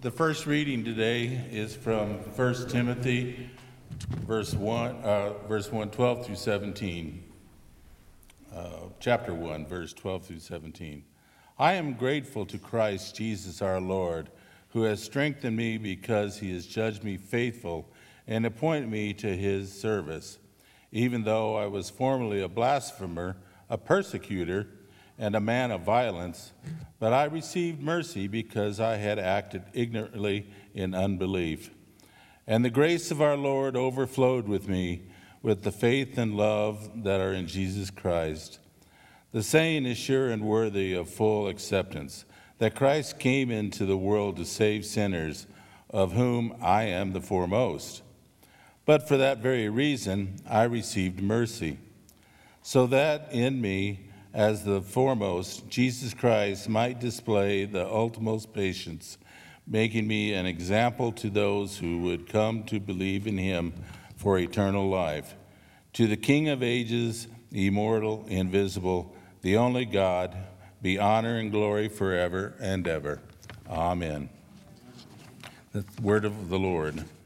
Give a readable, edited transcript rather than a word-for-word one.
The first reading today is from 1 Timothy, verse 1, 12 through 17. Chapter 1, verse 12 through 17. I am grateful to Christ Jesus our Lord, who has strengthened me because he has judged me faithful and appointed me to his service. Even though I was formerly a blasphemer, a persecutor, and a man of violence, but I received mercy because I had acted ignorantly in unbelief. And the grace of our Lord overflowed with me with the faith and love that are in Jesus Christ. The saying is sure and worthy of full acceptance, that Christ came into the world to save sinners, of whom I am the foremost. But for that very reason, I received mercy, so that in me, as the foremost, Jesus Christ might display the utmost patience, making me an example to those who would come to believe in him for eternal life. To the King of ages, immortal, invisible, the only God, be honor and glory forever and ever. Amen. The word of the Lord.